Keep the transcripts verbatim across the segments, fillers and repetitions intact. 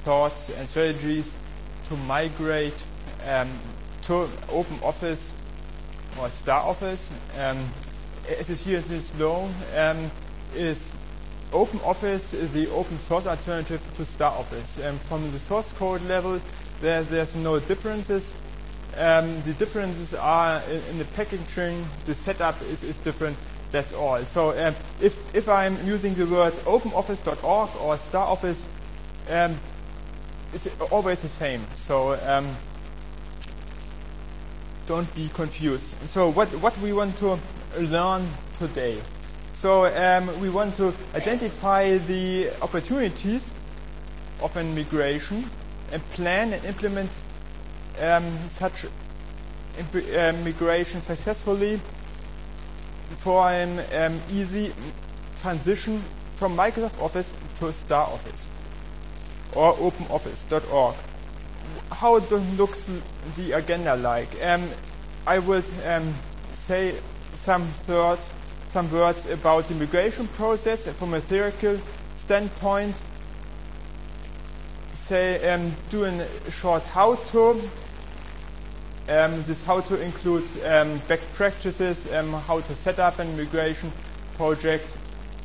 thoughts and strategies to migrate um, to OpenOffice or StarOffice. Um, as you see in this law, um, is OpenOffice the open source alternative to StarOffice. Um, from the source code level, there, there's no differences. Um, the differences are in, in the packaging, the setup is, is different, that's all. So um, if, if I'm using the word openoffice dot org or StarOffice, um, it's always the same. So um, don't be confused. So what, what we want to learn today. So um, we want to identify the opportunities of a migration and plan and implement um, such uh, migration successfully for an um, easy transition from Microsoft Office to StarOffice or openoffice dot org. How looks the agenda like? Um, I would um, say some thirds Some words about the migration process from a theoretical standpoint. Say, um, doing a short how-to. Um, this how-to includes um, best practices, um, how to set up a migration project.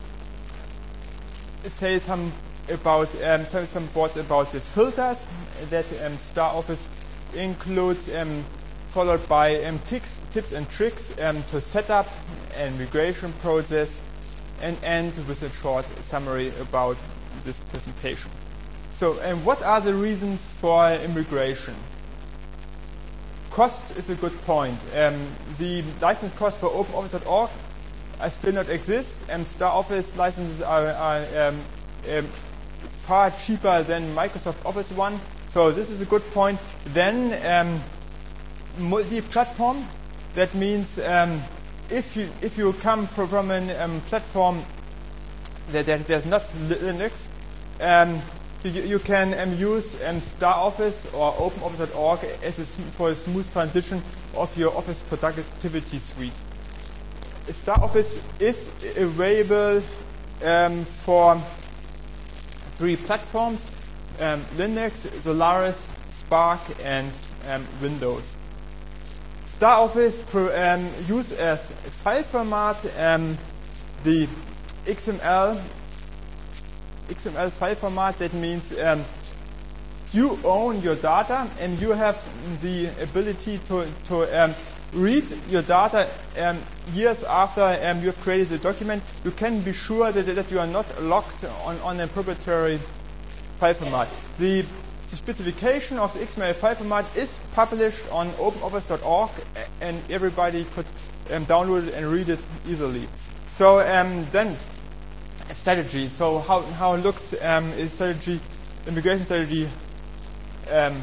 Say some about um, some, some words about the filters that um, StarOffice includes. Um, followed by um, tics, tips and tricks um, to set up a migration process, and end with a short summary about this presentation. So, um, what are the reasons for immigration? Cost is a good point. Um, the license cost for openoffice dot org uh, still not exist, and StarOffice licenses are, are um, um, far cheaper than Microsoft Office one. So this is a good point. Then um, multi-platform. That means um, if you if you come from, from a um, platform that, that there's not Linux, um, you, you can um, use um, StarOffice or openoffice dot org as a, for a smooth transition of your Office productivity suite. StarOffice is available um, for three platforms: um, Linux, Solaris, Spark, and um, Windows. StarOffice um, use as file format um, the X M L X M L file format. That means um, you own your data and you have the ability to, to um, read your data um, years after um, you have created the document. You can be sure that, that you are not locked on, on a proprietary file format. The The specification of the X M L file format is published on openoffice dot org, and everybody could um, download it and read it easily. So um, then, a strategy. So how how looks um, a strategy, immigration strategy? Um,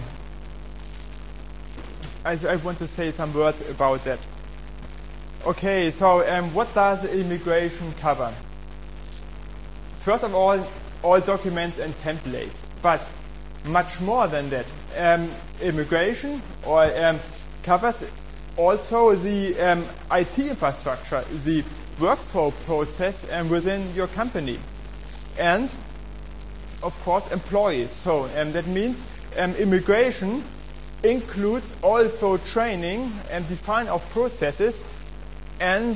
I, I want to say some word about that. Okay, so um, what does immigration cover? First of all, all documents and templates, but much more than that. Um, immigration or um, covers also the um, I T infrastructure, the workflow process um, within your company, and of course employees. So um, that means um, immigration includes also training and define of processes and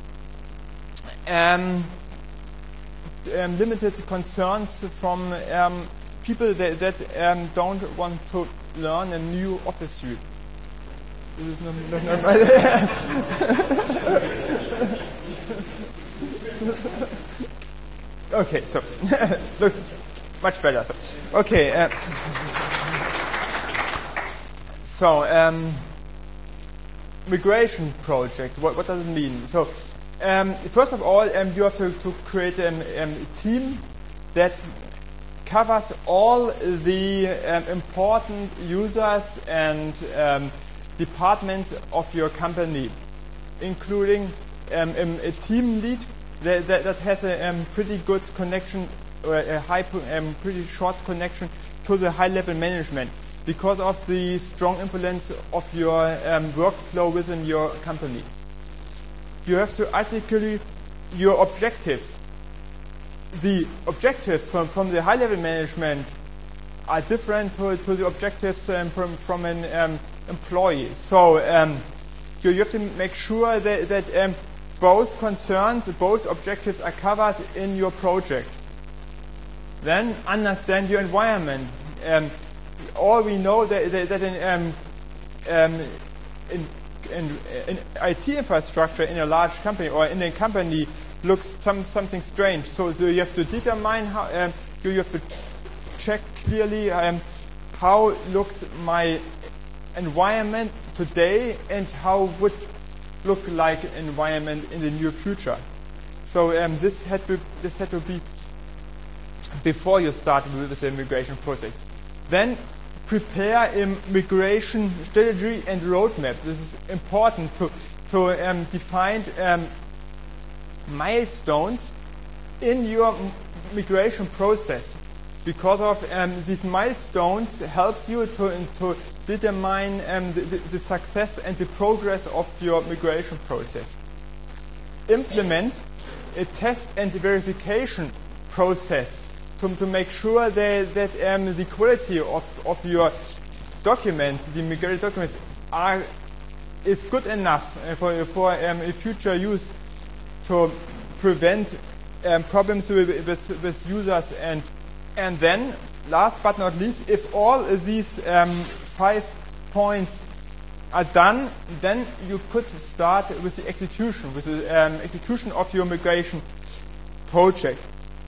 um, um, limited concerns from um, people that, that um, don't want to learn a new Office suite. This is not, not, not my Okay, so looks much better. So, okay, uh, so um, migration project. What, what does it mean? So, um, first of all, um, you have to, to create um, um, a team that covers all the um, important users and um, departments of your company, including um, um, a team lead that, that, that has a um, pretty good connection, or a high, um, pretty short connection to the high-level management because of the strong influence of your um, workflow within your company. You have to articulate your objectives. The objectives from, from the high-level management are different to, to the objectives um, from, from an um, employee. So um, you, you have to make sure that, that um, both concerns, both objectives are covered in your project. Then understand your environment. Um, all we know that, that, that in, um, um, in, in, in I T infrastructure in a large company or in a company looks some, something strange. So, so you have to determine how um, you, you have to check clearly um, how looks my environment today and how would look like an environment in the near future. So um, this had to this had to be before you start with the migration project. Then prepare a migration strategy and roadmap. This is important to to um, define um, milestones in your migration process. Because of um, these milestones helps you to, to determine um, the, the success and the progress of your migration process. Implement a test and verification process to, to make sure that, that um, the quality of, of your documents, the migrated documents, are is good enough for, for um, a future use to prevent um, problems with, with, with users. And And then, last but not least, if all these um, five points are done, then you could start with the execution, with the um, execution of your migration project.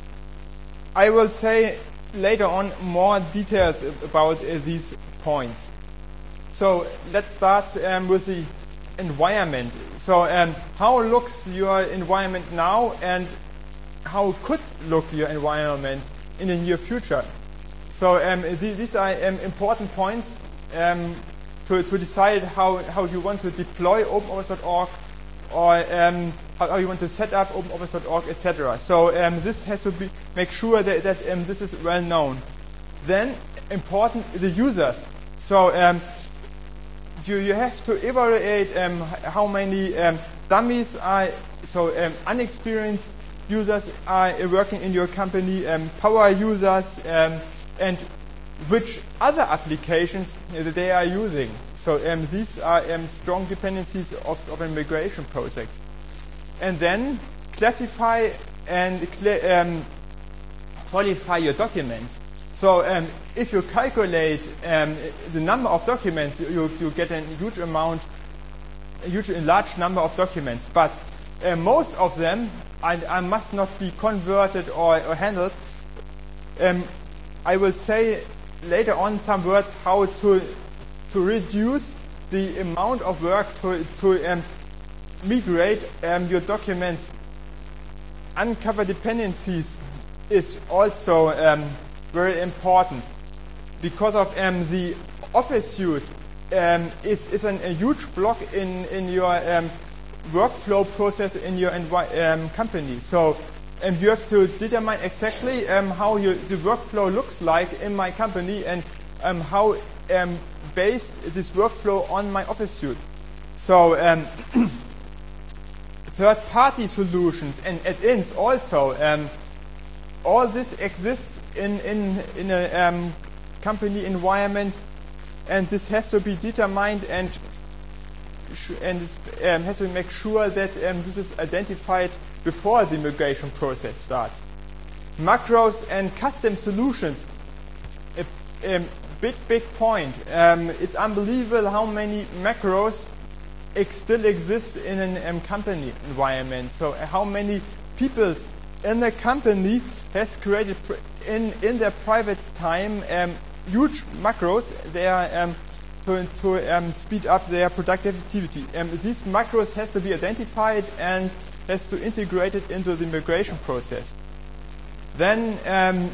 I will say later on more details about uh, these points. So let's start um, with the environment. So um, how looks your environment now, and how could look your environment in the near future? So um, th these are um, important points um, to, to decide how, how you want to deploy OpenOffice dot org, or um, how, how you want to set up OpenOffice dot org, et cetera. So um, this has to be make sure that, that um, this is well known. Then important the users. So um, you, you have to evaluate um, how many um, dummies are so um, unexperienced users are working in your company, um, power users, um, and which other applications uh, they are using. So um, these are um, strong dependencies of, of a migration project. And then classify and um, qualify your documents. So um, if you calculate um, the number of documents, you, you get a huge amount, a huge, a large number of documents. But uh, most of them I, I must not be converted or, or handled. Um, I will say later on some words how to to reduce the amount of work to, to um, migrate um, your documents. Uncover dependencies is also um, very important because of um, the Office suite um, is, is an, a huge block in, in your um, workflow process in your um, company. So um, you have to determine exactly um, how you, the workflow looks like in my company, and um, how um, based this workflow on my Office suite. So um, third-party solutions and add-ins also. Um, all this exists in, in, in a um, company environment, and this has to be determined and and um, has to make sure that um, this is identified before the migration process starts. Macros and custom solutions, a, a big, big point. Um, it's unbelievable how many macros ex still exist in an um, company environment. So uh, how many people in the company has created pr in, in their private time um, huge macros. They are um, to, to um, speed up their productivity. Um, these macros has to be identified and has to integrate it into the migration process. Then um,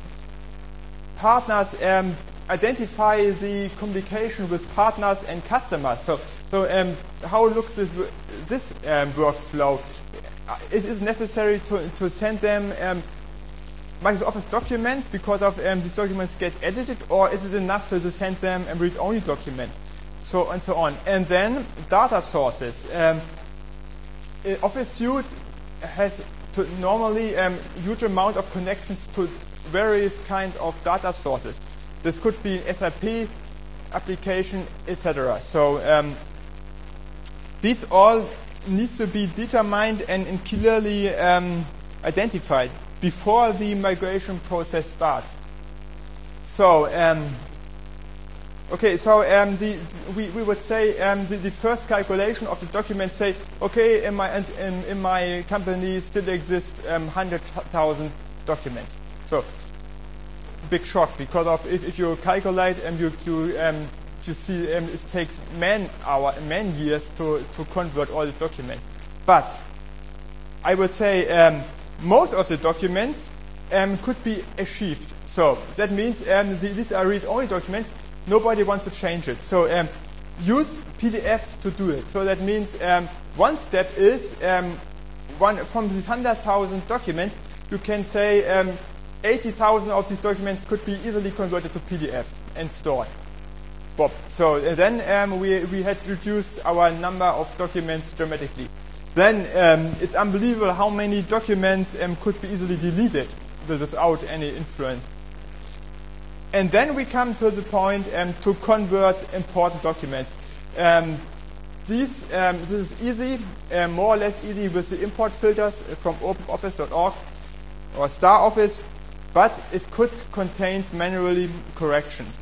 partners um, identify the communication with partners and customers. So, so um, how looks this, this um, workflow? It is necessary to, to send them um, Microsoft Office documents because of um, these documents get edited, or is it enough to, to send them a read-only document? So and so on. And then data sources. Um, Office suite has to normally a um, huge amount of connections to various kind of data sources. this could be S A P application, et cetera. So um, these all needs to be determined and, and clearly um, identified before the migration process starts. So, um, okay, so um, the, we, we would say um, the, the first calculation of the document say, okay, in my, in, in my company still exist um, one hundred thousand documents. So, big shock, because of if, if you calculate and you, you, um, you see um, it takes man hour, man years to, to convert all these documents. But I would say um, most of the documents um, could be achieved. So that means um, the, these are read-only documents. Nobody wants to change it. So um, use P D F to do it. So that means um, one step is um, one from these one hundred thousand documents, you can say um, eighty thousand of these documents could be easily converted to P D F and stored. Bob. So uh, then um, we, we had reduced our number of documents dramatically. Then um, it's unbelievable how many documents um, could be easily deleted without any influence. And then we come to the point um, to convert important documents. Um, these, um, this is easy, uh, more or less easy with the import filters from OpenOffice dot org or StarOffice, but it could contain manually corrections.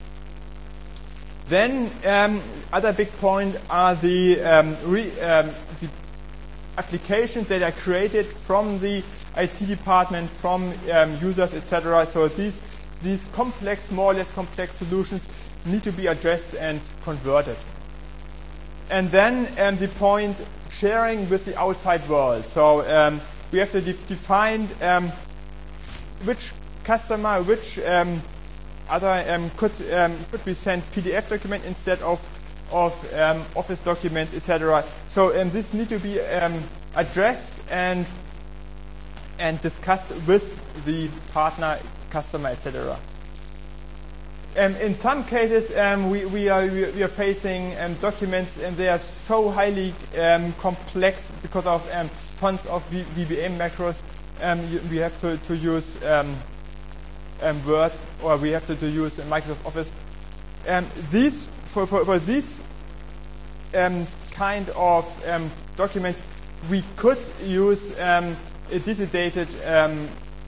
Then um, other big point are the, um, re, um, the applications that are created from the I T department, from um, users, et cetera. So these these complex, more or less complex solutions need to be addressed and converted. And then um, the point sharing with the outside world. So um, we have to def define um, which customer, which um, other um, could um, could be sent P D F document instead of of um, Office documents, et cetera. So um, this need to be um, addressed and and discussed with the partner, customer, et cetera. Um, in some cases, um, we, we, are, we are facing um, documents, and they are so highly um, complex because of um, tons of V B A macros. Um, you, we have to, to use um, um, Word, or we have to, to use Microsoft Office. Um, these for, for, for these um, kind of um, documents, we could use um, a distributed um,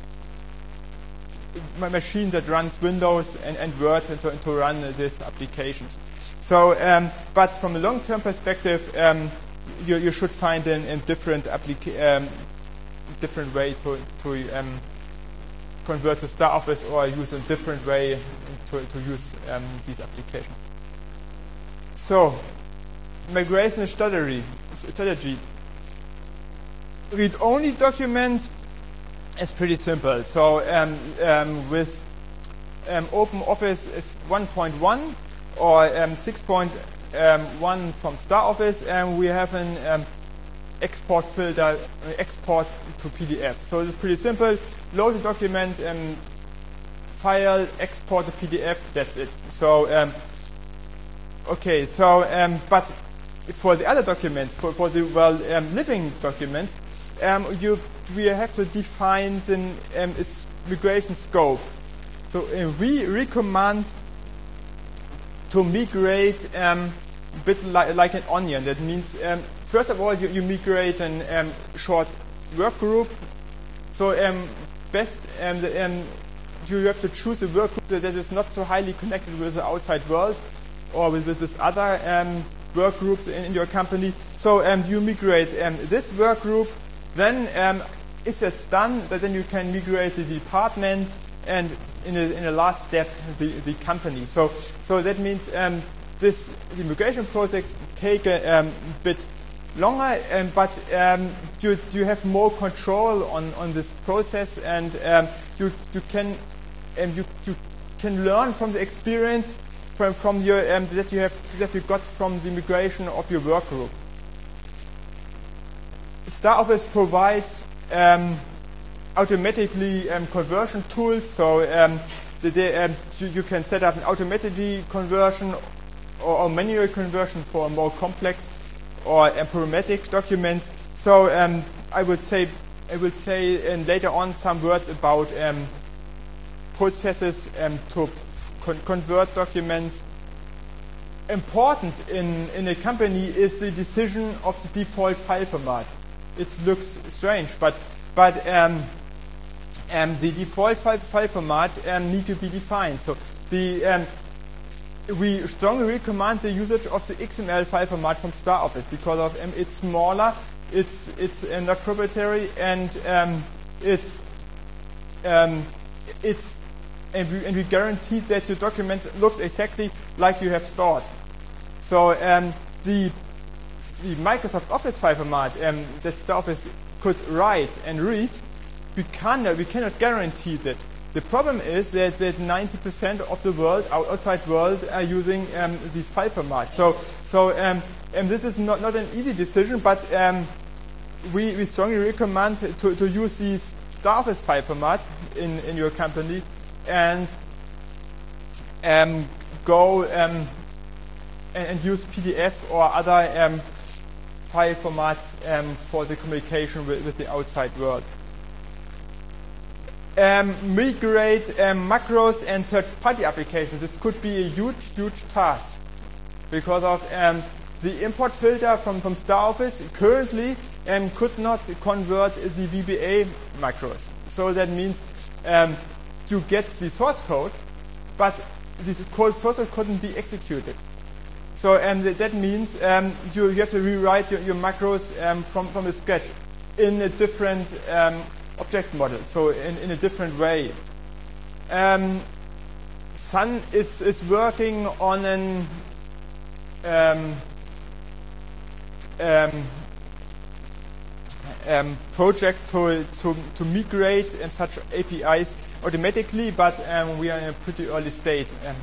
machine that runs Windows and, and Word to, to run uh, these applications. So, um, but from a long-term perspective, um, you, you should find a, a different applica um, different way to, to um, convert to StarOffice, or use a different way to, to use um, these applications. So, migration strategy. strategy. Read-only documents is pretty simple. So um, um, with um, OpenOffice one point one or um, six point one from StarOffice, um, we have an um, export filter, uh, export to P D F. So it's pretty simple. Load the document, um, file, export to P D F. That's it. So um, okay. So um, but for the other documents, for for the well um, living documents, um, you we have to define the um, its migration scope. So uh, we recommend to migrate um, a bit li like an onion. That means um, first of all you, you migrate an um, short work group. So um, best um, the, um, you have to choose a work group that is not so highly connected with the outside world or with, with this other um, work groups in, in your company. So um, you migrate um, this work group. Then, um, if that's done, then you can migrate the department, and in a, in a last step, the, the company. So, so that means um, this the migration projects take a um, bit longer, um, but um, you you have more control on, on this process, and um, you you can um, you you can learn from the experience from from your um, that you have that you got from the migration of your work group. StarOffice provides um, automatically um, conversion tools, so um, the, the, um, you, you can set up an automatically conversion or, or manual conversion for more complex or um, programmatic documents. So um, I would say I will say um, later on some words about um, processes um, to con convert documents. Important in, in a company is the decision of the default file format. It looks strange, but, but um, um, the default file, file format um, need to be defined. So the, um, we strongly recommend the usage of the X M L file format from StarOffice because of um, it's smaller, it's, it's uh, not proprietary, and um, it's, um, it's And we, and we guarantee that your document looks exactly like you have stored. So um, the, the Microsoft Office file format um, that StarOffice could write and read, we, can, we cannot guarantee that. The problem is that, that ninety percent of the world, our outside world, are using um, these file formats. So, so um, and this is not, not an easy decision, but um, we, we strongly recommend to, to use the StarOffice file format in, in your company, and um, go um, and, and use P D F or other um, file formats um, for the communication with, with the outside world. Um, migrate um, macros and third-party applications. This could be a huge, huge task because of um, the import filter from, from StarOffice currently um, could not convert the V B A macros. So that means um, to get the source code, but this code source code couldn't be executed. So um, th that means um, you, you have to rewrite your, your macros um, from, from the scratch in a different um, object model, so in, in a different way. Um, Sun is, is working on an um, um, um, project to, to, to migrate and such A P Is automatically, but um, we are in a pretty early state. Um,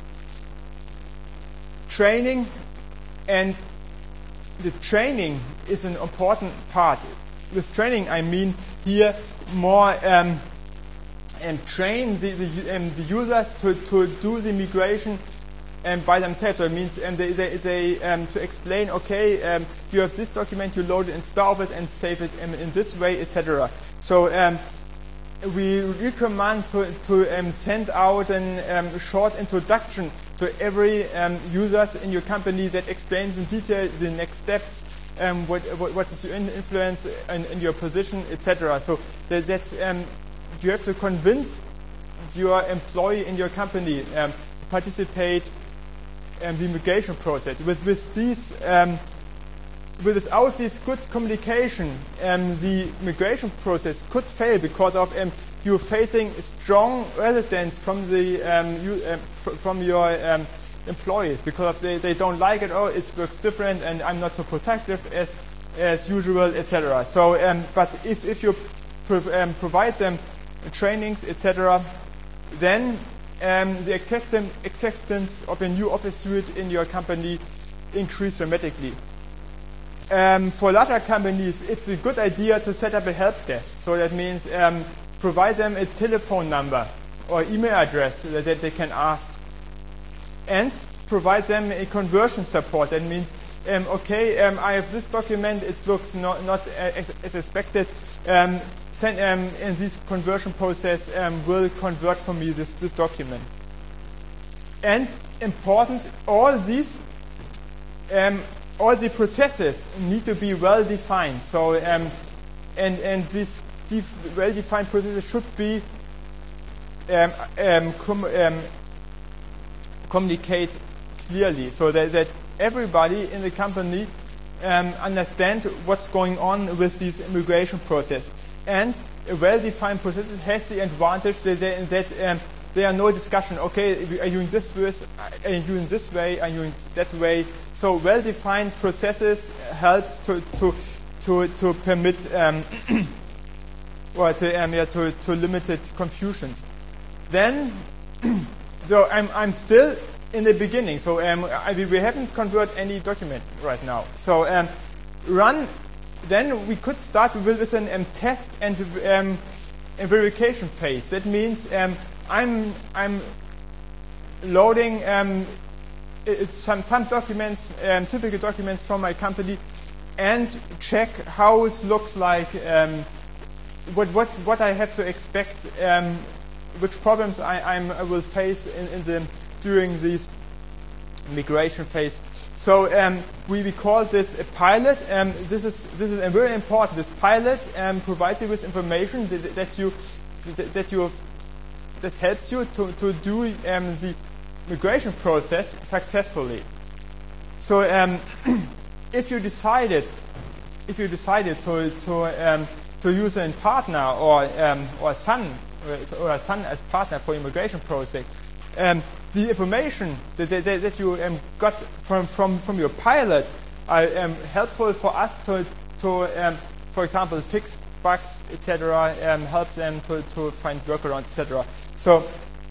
training, and the training is an important part. With training, I mean here more um, and train the, the, um, the users to, to do the migration um, by themselves. So it means um, they, they, they um, to explain, okay, um, you have this document, you load it in StarOffice and save it in, in this way, et cetera. So um, we recommend to, to um, send out a um, short introduction to every um, user in your company that explains in detail the next steps, um, what, what, what is your influence in, in your position, et cetera. So that, that's, um, you have to convince your employee in your company um, to participate in the migration process. With, with these um, Without this good communication, um, the migration process could fail because of um, you facing strong resistance from the um, you, um, fr from your um, employees because they, they don't like it. Oh, it works different, and I'm not so protective as as usual, et cetera. So, um, but if if you prov um, provide them trainings, et cetera, then um, the acceptance acceptance of a new Office suite in your company increase dramatically. Um, for larger companies, it's a good idea to set up a help desk. So that means um, provide them a telephone number or email address that, that they can ask. And provide them a conversion support. That means, um, okay, um, I have this document, it looks not, not as, as expected. Um, send, um, in this conversion process um, will convert for me this, this document. And important, all these um, all the processes need to be well defined. So, um, and and these def well defined processes should be um, um, com um, communicate clearly, so that, that everybody in the company um, understand what's going on with this immigration process. And a well defined process has the advantage that they, that um, there are no discussion. Okay, are you doing this with? Are you doing this way? Are you doing that way? So well-defined processes helps to to to to permit um, or to um, yeah, to to limited confusions. Then, so I'm I'm still in the beginning. So um, I, we haven't converted any document right now. So um, run. Then we could start with, with an um, test and um, a verification phase. That means um, I'm I'm loading um, it's some some documents, um, typical documents from my company, and check how it looks like, um, what what what I have to expect um, which problems I, I'm, I will face in, in the during this migration phase. So um, we, we call this a pilot. Um, this is this is very important. This pilot um, provides you with information that, that you that you that helps you to to do um, the migration process successfully. So um, if you decided if you decided to to um, to use a partner or um, or a son or a son as partner for immigration project. Um, the information that, that, that you um, got from, from, from your pilot are um, helpful for us to, to um, for example, fix bugs, et cetera, um, help them to, to find workarounds, et cetera. So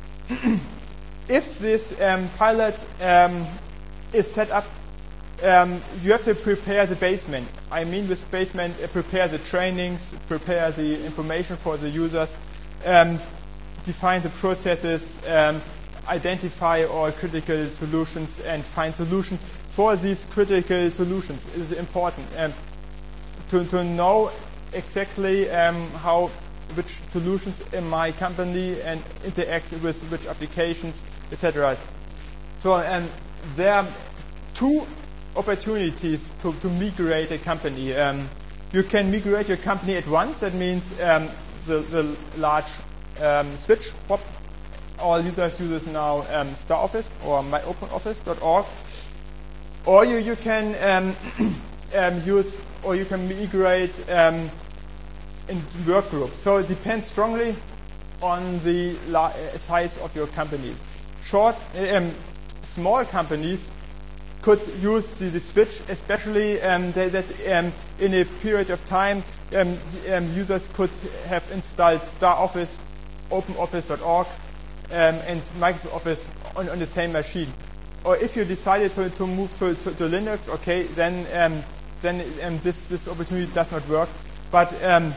if this um, pilot um, is set up, um, you have to prepare the basement. I mean with basement, uh, prepare the trainings, prepare the information for the users, um, define the processes, um, identify all critical solutions and find solutions for these critical solutions is important. Um, to, to know exactly um, how which solutions in my company and interact with which applications, et cetera. So um, there are two opportunities to, to migrate a company. Um, you can migrate your company at once. That means um, the, the large um, switch hop. All users use now um, StarOffice or my open office dot org, or you you can um, um, use or you can migrate um, in work groups. So it depends strongly on the la size of your companies. Short, um, small companies could use the, the switch, especially um, that, that um, in a period of time um, the, um, users could have installed StarOffice, open office dot org. Um, and Microsoft Office on, on the same machine. Or if you decided to, to move to, to, to Linux, okay, then um, then um, this this opportunity does not work. But um,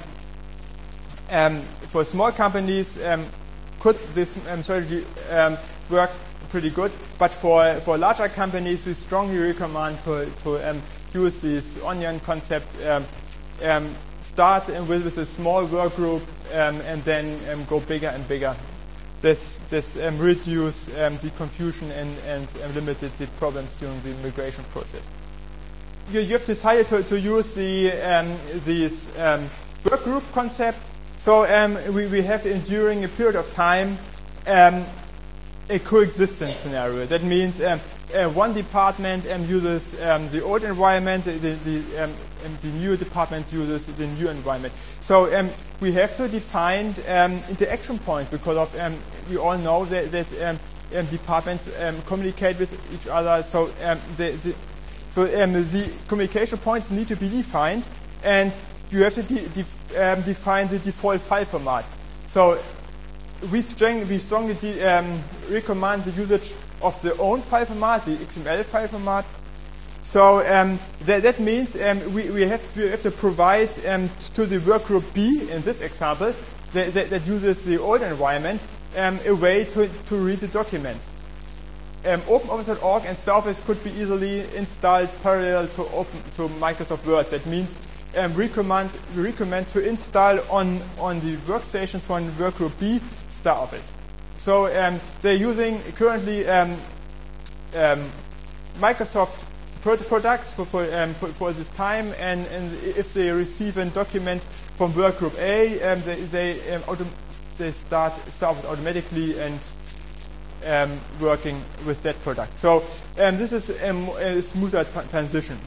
um, for small companies, um, could this um, strategy um, work pretty good? But for for larger companies, we strongly recommend to to um, use this onion concept. Um, um, start with, with a small work group um, and then um, go bigger and bigger. This, this um, reduce um, the confusion and, and um, limited the problems during the migration process. You, you have decided to, to use the um, this um, work group concept. So um, we, we have, in, during a period of time, um, a coexistence scenario. That means um, uh, one department um, uses um, the old environment, the, the, um, um, the new department uses the new environment. So um, we have to define um, interaction points because of um, we all know that, that um, um, departments um, communicate with each other. So um, the, the, so um, the communication points need to be defined, and you have to de def um, define the default file format. So we, strong, we strongly de um, recommend the usage of the own file format, the X M L file format. So um, that, that means um, we, we, have to, we have to provide um, to the workgroup B, in this example, that, that, that uses the old environment, um, a way to, to read the documents. Um, open office dot org and StarOffice could be easily installed parallel to, open, to Microsoft Word. That means um, recommend, we recommend to install on, on the workstations from workgroup B StarOffice. So um, they're using currently um, um, Microsoft products for, for, um, for, for this time, and, and if they receive a document from workgroup A, um, they, they, um, autom they start, start automatically and um, working with that product. So um, this is um, a smoother transition.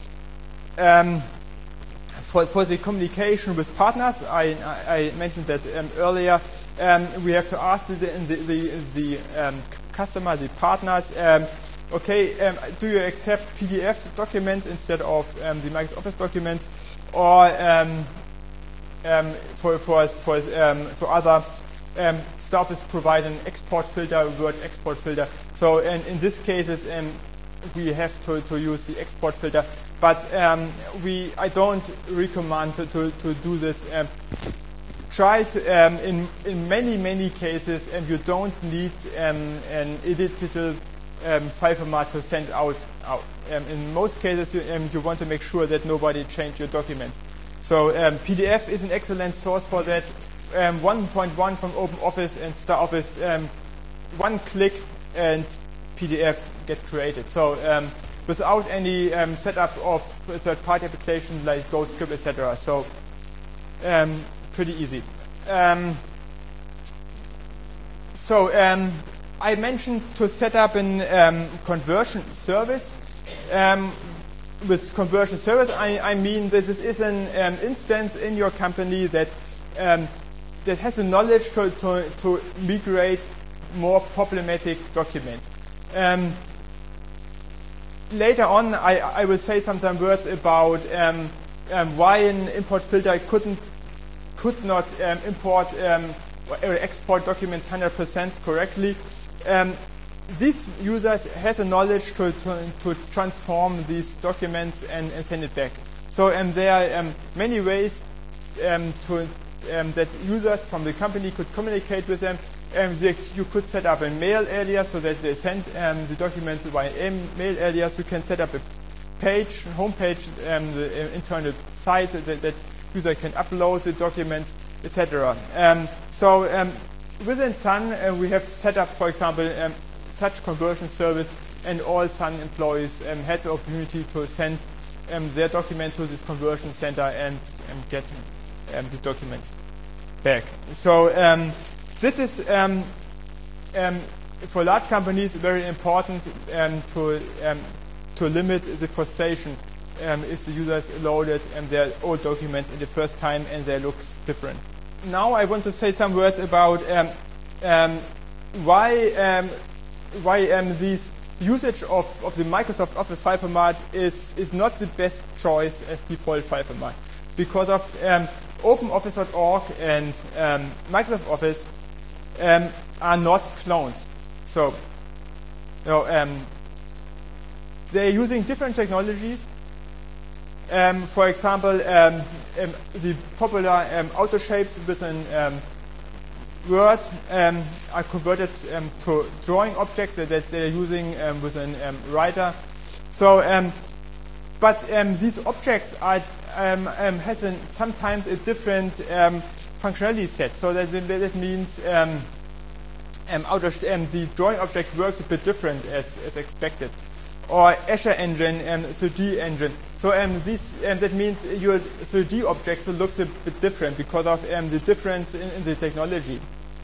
Um, for, for the communication with partners, I, I, I mentioned that um, earlier, um, we have to ask the, the, the, the um, customer, the partners, um, okay, um, do you accept P D F documents instead of um, the Microsoft Office documents, or um, um, for for for um, for other um, StarOffice provide an export filter, Word export filter. So in, in this cases, um, we have to, to use the export filter, but um, we I don't recommend to to, to do this. Um, try to um, in in many many cases, and you don't need um, an editable Um, file format to send out. out. Um, in most cases, you, um, you want to make sure that nobody changed your document. So um, P D F is an excellent source for that. um, one point one from OpenOffice and StarOffice, um, one click and P D F get created. So um, without any um, setup of third-party applications like GoScript, et cetera. So um, pretty easy. Um, so um, I mentioned to set up an um, conversion service. Um, with conversion service, I, I mean that this is an um, instance in your company that um, that has the knowledge to, to, to migrate more problematic documents. Um, later on, I, I will say some, some words about um, um, why an import filter couldn't could not um, import um, or export documents one hundred percent correctly. Um, this user has a knowledge to, to, to transform these documents and, and send it back. So um, there are um, many ways um, to, um, that users from the company could communicate with them. Um, they, you could set up a mail alias so that they send um, the documents via mail alias. You can set up a page, home page, um, the uh, internal site that, that user can upload the documents, et cetera. Um, so um, within Sun, uh, we have set up, for example, um, such conversion service, and all Sun employees um, had the opportunity to send um, their document to this conversion center and, and get um, the documents back. So um, this is um, um, for large companies very important um, to um, to limit the frustration um, if the users loaded um, their old documents in the first time and they look different. Now I want to say some words about um, um, why um, why um, this usage of, of the Microsoft Office file format is, is not the best choice as default file format. Because of um, OpenOffice dot org and um, Microsoft Office um, are not clones. So you know, um, they're using different technologies. Um, for example, um, um, the popular um, auto shapes within um, Word um, are converted um, to drawing objects that, that they're using um, within um, Writer. So, um, but um, these objects are um, um, has an, sometimes a different um, functionality set. So that, that means um, um, auto um, the drawing object works a bit different as, as expected. Or Azure Engine, um, three D engine. So um, this um, that means your three D object looks a bit different because of um, the difference in, in the technology.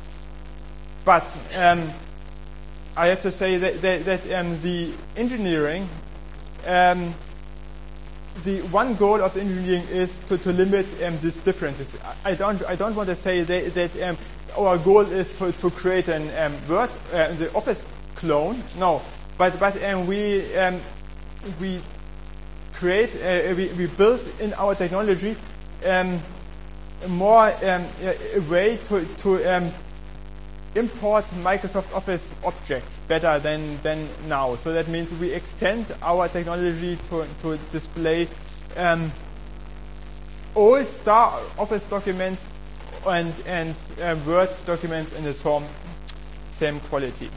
But um, I have to say that, that, that um, the engineering, um, the one goal of the engineering is to, to limit um, these differences. I don't I don't want to say that, that um, our goal is to, to create an um, Word, uh, the Office clone. No. But but um, we um, we create uh, we we build in our technology um, more um, a, a way to to um, import Microsoft Office objects better than than now. So that means we extend our technology to to display um, old Star Office documents and and uh, Word documents in the same same quality.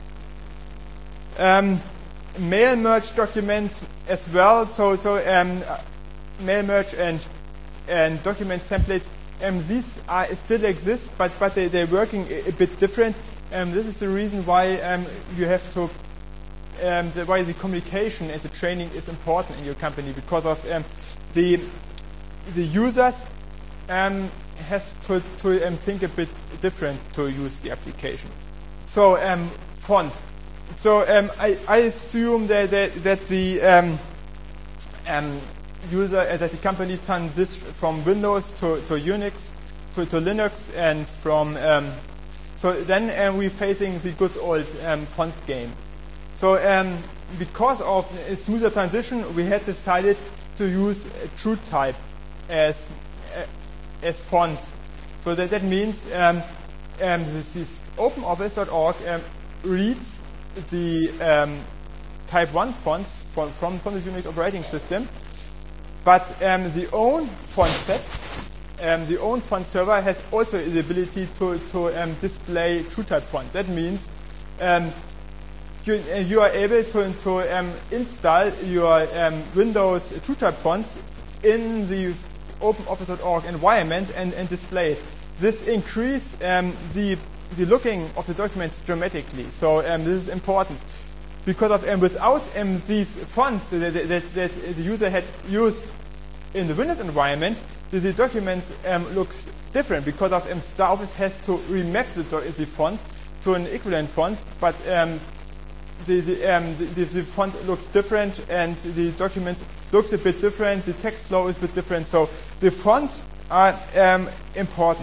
Um, mail merge documents as well. So, so um, mail merge and and document templates. Um, these are still exist, but but they they're working a, a bit different. Um, this is the reason why um, you have to um, the, why the communication and the training is important in your company, because of um, the the users um, has to to um, think a bit different to use the application. So um, font. So um, I, I assume that that, that the um, um, user uh, that the company transitions from Windows to, to Unix to, to Linux, and from um, so then um, we're facing the good old um, font game. So um, because of a smoother transition, we had decided to use TrueType as uh, as fonts. So that that means um, um, this, this OpenOffice dot org um, reads the um, type one fonts from, from, from the Unix operating system, but um, the own font set, um, the own font server has also the ability to, to um, display TrueType fonts. That means um, you, uh, you are able to, to um, install your um, Windows TrueType fonts in the OpenOffice dot org environment and, and display it. this increase um, the the looking of the documents dramatically. So um, this is important because of um, without um, these fonts that, that, that the user had used in the Windows environment, the, the document um, looks different because of um, StarOffice has to remap the, the font to an equivalent font, but um, the, the, um, the, the font looks different and the document looks a bit different, the text flow is a bit different, so the fonts are um, important.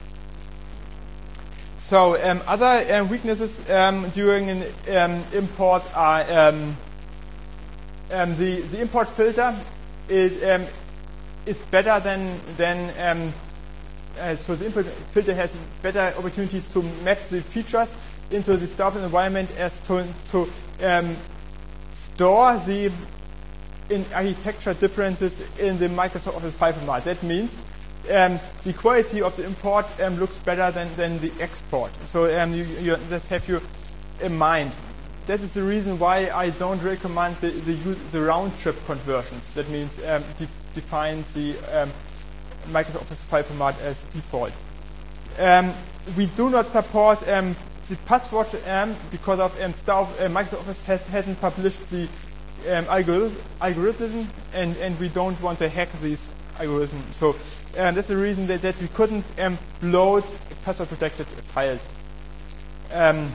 So um, other um, weaknesses um, during an um, import are um, um, the, the import filter is, um, is better than, than um, uh, so the import filter has better opportunities to map the features into the StarOffice environment as to, to um, store the in architecture differences in the Microsoft Office file format. That means um, the quality of the import um, looks better than, than the export. So um, you, you, that have you in mind. That is the reason why I don't recommend the, the, the round-trip conversions. That means um, def define the um, Microsoft Office file format as default. Um, we do not support um, the password um, because of um, Star, uh, Microsoft Office has, hasn't published the um, algorithm, algorithm and, and we don't want to hack these algorithms. So um, that's the reason that, that we couldn't um, load password-protected files. Um,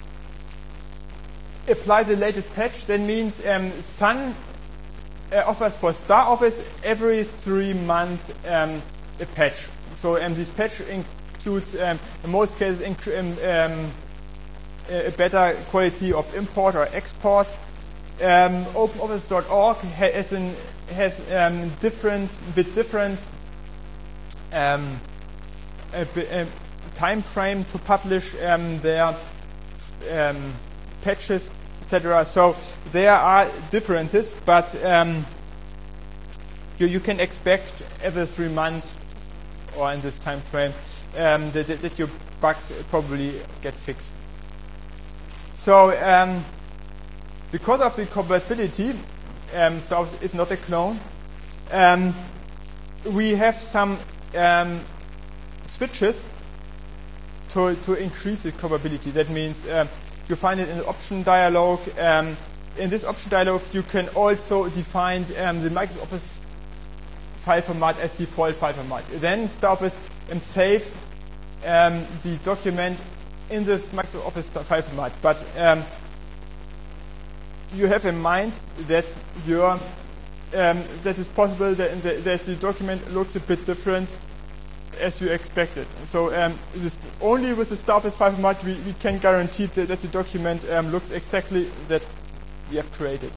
apply the latest patch. That means um, Sun uh, offers for StarOffice every three months um, a patch. So um, this patch includes, um, in most cases, inc um, um, a better quality of import or export. Um, OpenOffice dot org has an has um, different, bit different um, a, a time frame to publish um, their um, patches, et cetera. So there are differences, but um, you, you can expect every three months or in this time frame um, that, that your bugs probably get fixed. So um, because of the compatibility, um, so it's not a clone. Um, we have some um, switches to to increase the compatibility. That means um, you find it in the option dialog. Um, in this option dialog, you can also define um, the Microsoft Office file format as default file format. Then StarOffice and save um, the document in this Microsoft Office file format. But um, you have in mind that your um, that it's possible that the, that the document looks a bit different as you expected. So um, this only with the StarOffice file format we, we can guarantee that, that the document um, looks exactly that we have created.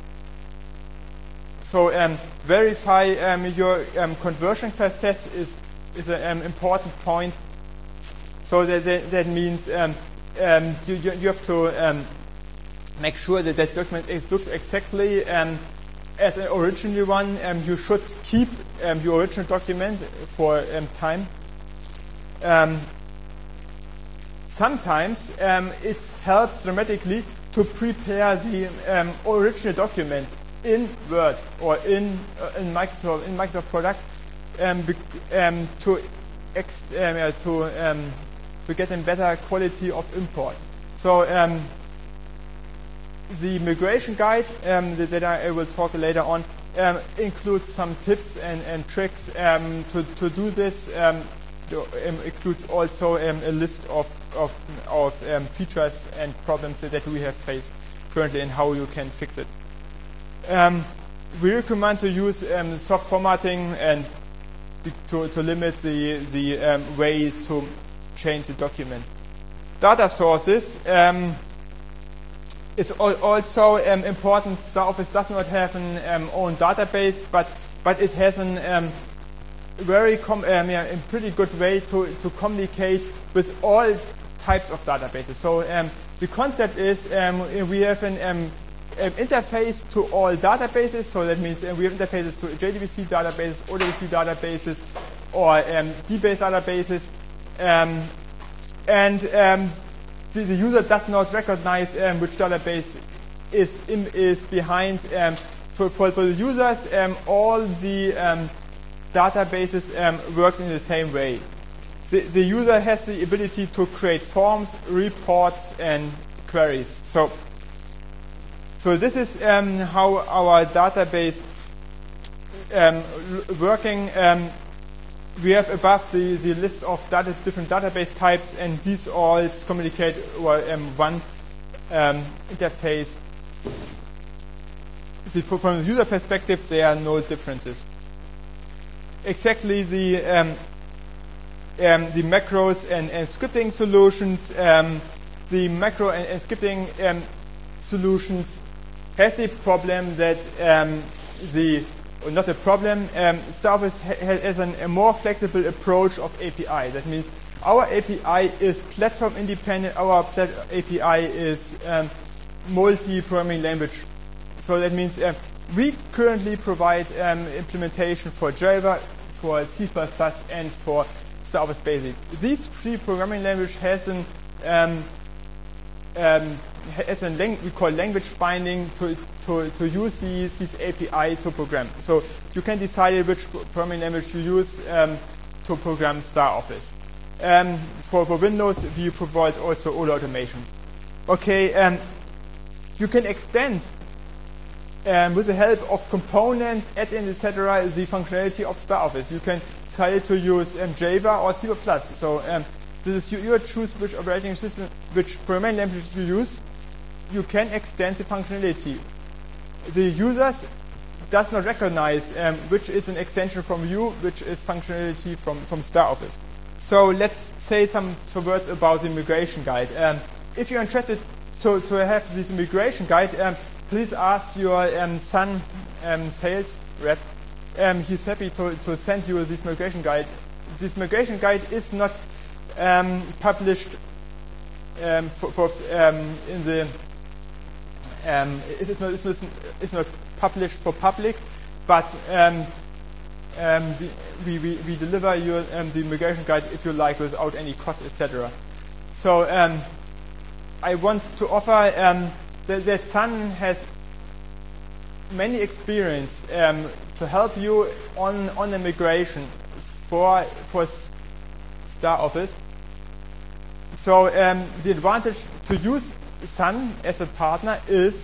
So um, verify um, your um, conversion success is is an um, important point. So that that, that means um, um, you, you you have to um, make sure that that document is, looks exactly um, as an original one. Um, you should keep um, your original document for um, time. Um, sometimes um, it helps dramatically to prepare the um, original document in Word or in uh, in Microsoft in Microsoft Product um, um, to ex um, uh, to um, to get a better quality of import. So um, the migration guide um, that I will talk later on um, includes some tips and, and tricks um, to, to do this. Um, um, includes also um, a list of, of, of um, features and problems that we have faced currently and how you can fix it. Um, we recommend to use um, soft formatting and to, to limit the, the um, way to change the document. Data sources. Um, It's also um, important. StarOffice does not have an um, own database, but but it has an um, very com um, yeah, a pretty good way to to communicate with all types of databases. So um, the concept is um, we have an, um, an interface to all databases. So that means uh, we have interfaces to J D B C databases, O D B C databases, or um, D B A S E databases, um, and um, The, the user does not recognize um, which database is in, is behind. Um, for, for, for the users, um, all the um, databases um, works in the same way. the, the user has the ability to create forms, reports, and queries. So, so this is um, how our database um, working. Um, we have above the, the list of data, different database types, and these all communicate over um, one um, interface. See, from the user perspective, there are no differences. Exactly the um, um, the macros and, and scripting solutions. Um, the macro and, and scripting um, solutions has the problem that um, the or not a problem. Um, StarOffice ha has an, a more flexible approach of A P I. That means our A P I is platform independent. Our A P I is um, multi-programming language. So that means um, we currently provide um, implementation for Java, for C plus plus, and for StarOffice Basic. These three programming language has an um, um, has a we call language binding to to to use these these A P I to program. So you can decide which programming language you use um, to program StarOffice. Um, for for Windows, we provide also all automation. Okay, um, you can extend. Um, with the help of components, add-ins, et cetera, the functionality of StarOffice. You can decide to use um, Java or C plus plus. So um, this is you, you choose which operating system, which programming language you use. You can extend the functionality. The users does not recognize um, which is an extension from you, which is functionality from from StarOffice. So let's say some, some words about the migration guide. Um, if you're interested to to have this migration guide. Um, Please ask your um, son um, sales rep. Um, he's happy to, to send you this migration guide. This migration guide is not um, published um, for, for um, in the. Um, it's, not, it's, not, it's not published for public, but um, um, we, we we deliver you um, the migration guide if you like without any cost, et cetera. So um, I want to offer. Um, That, that Sun has many experience um, to help you on on the migration for for StarOffice. So um, the advantage to use Sun as a partner is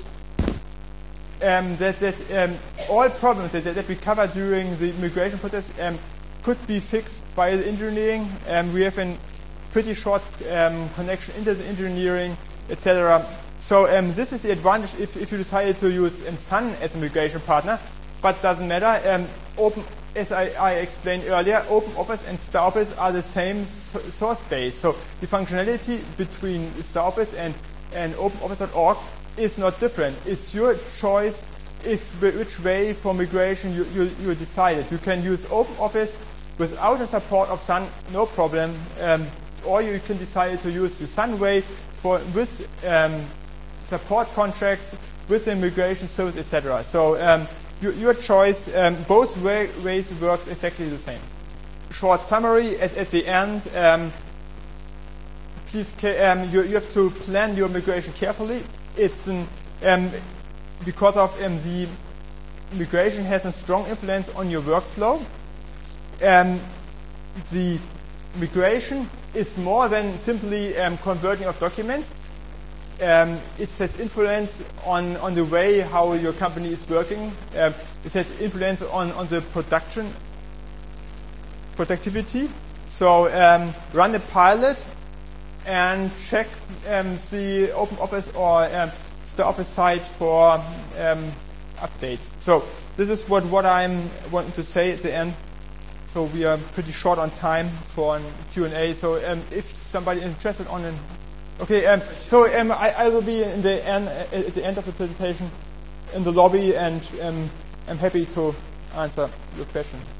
um, that that um, all problems that, that we cover during the migration process um, could be fixed by the engineering. Um, we have a pretty short um, connection into the engineering, et cetera. So um, this is the advantage if, if you decided to use um, Sun as a migration partner, but doesn't matter. Um, open, as I, I explained earlier, OpenOffice and StarOffice are the same so source base. So the functionality between StarOffice and, and OpenOffice dot org is not different. It's your choice if which way for migration you, you, you decided. You can use OpenOffice without the support of Sun, no problem. Um, or you can decide to use the Sun way for with um, support contracts with the migration service, et cetera. So um, you, your choice, um, both way, ways works exactly the same. Short summary at, at the end. Um, please, um, you, you have to plan your migration carefully. It's an, um, because of um, the migration has a strong influence on your workflow. Um, the migration is more than simply um, converting of documents. Um, it has influence on, on the way how your company is working. Um, it has influence on, on the production productivity. So um, run a pilot and check um, the OpenOffice or um, StarOffice site for um, updates. So this is what, what I'm wanting to say at the end. So we are pretty short on time for a Q and A. So um, if somebody is interested on an Okay, um, so um, I, I will be in the end, at the end of the presentation in the lobby, and um, I'm happy to answer your question.